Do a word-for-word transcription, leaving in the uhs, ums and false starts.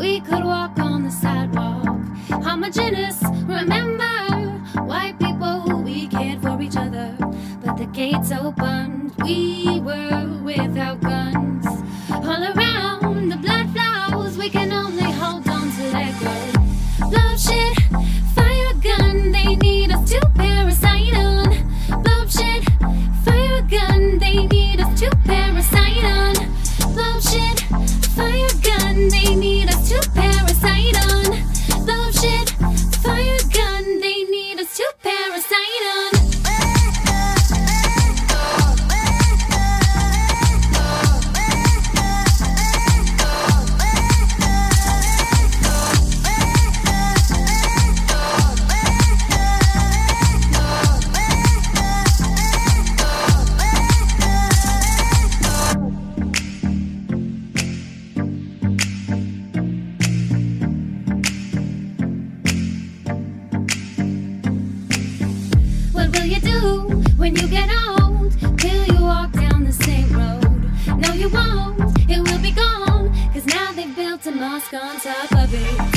we could walk on the sidewalk. Homogeneous, remember, white people, we cared for each other. But the gates opened, we were without guns. All around, the blood flows, we can only hold on to let go. Bloodshed, fire gun, they need us to parasite on. Bloodshed, fire gun, they need us to parasite on. Bloodshed, fire gun, they need us to parasite on. Bloodshed, fire gun, they need us to parasite on. What will you do when you get old? Will you walk down the same road? No, you won't, it will be gone, 'cause now they've built a mosque on top of it.